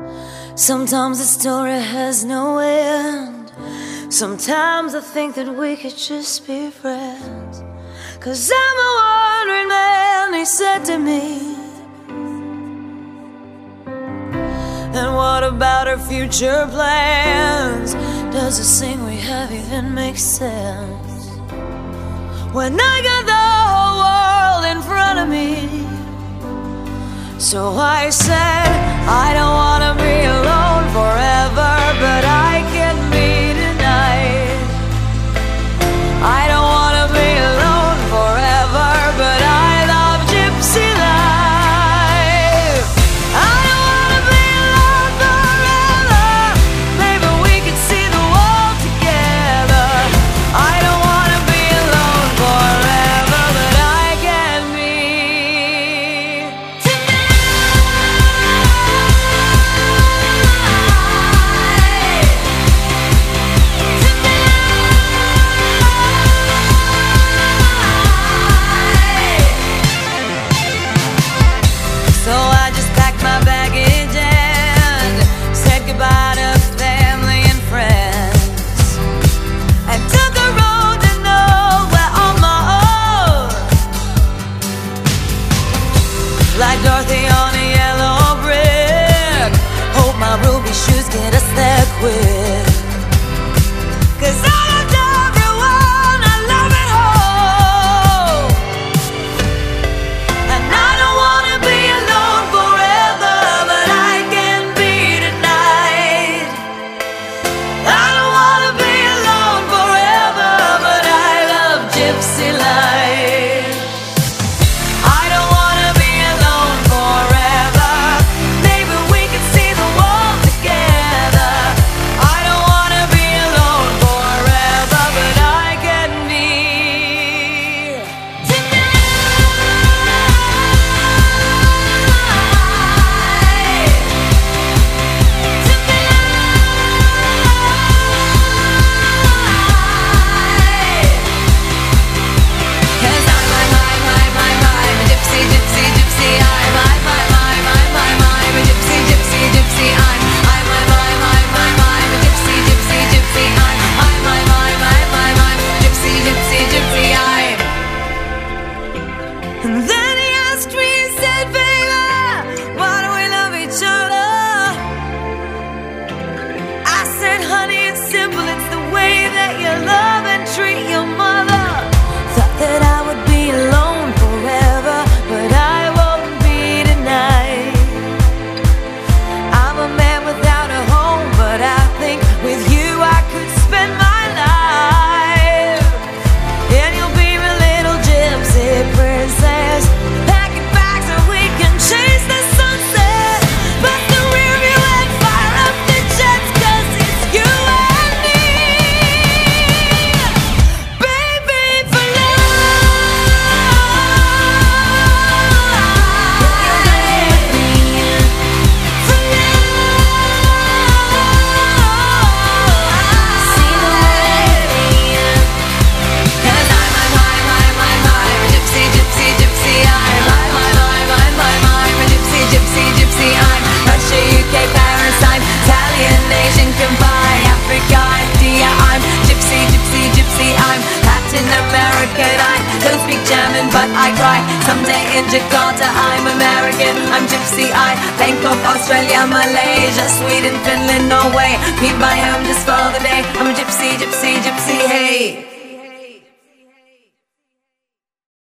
Sometimes the story has no end. Sometimes I think that we could just be friends. 'Cause I'm a wandering man, he said to me. And what about our future plans? Does this thing we have even make sense? When I got the whole world in front of me. So I said, I don't wanna be alone forever, but I can be tonight. I don't wanna be alone forever, but I love gypsy life. I don't wanna be alone forever, maybe we could see the world together. I don't wanna be alone forever, but I can be So I just packed my baggage and said goodbye to family and friends, and took a road to nowhere on my own. Like Dorothy on a yellow brick, hope my ruby shoes get us there quick. 'Cause I loved everyone, I love it home. And I don't wanna be alone forever, but I can be tonight. I don't wanna be alone forever, but I love gypsy life. I don't wanna be alone forever, maybe we could see the world together. I don't wanna be alone forever, but I can be Cause I'm a gypsy, gypsy, gypsy. I'm a gypsy, gypsy, gypsy. I'm a gypsy, gypsy, gypsy. I'm gypsy, gypsy, gypsy. And then he asked me, he said, baby, why do we love each other? I said, honey, it's simple, it's the way that you love and treat your mother. Thought that I would be alone forever, but I won't be tonight. I'm a man without a home, but I think with you I could spend my life. And you'll be my little gypsy princess, packing bags so we can chase the sunset. But the rear view and fire up the jets, 'cause it's you and me, baby, for but I cry. Someday in Jakarta I'm American, I'm gypsy. I Bangkok, Australia, Malaysia, Sweden, Finland, Norway. Leave my home just for the day. I'm a gypsy.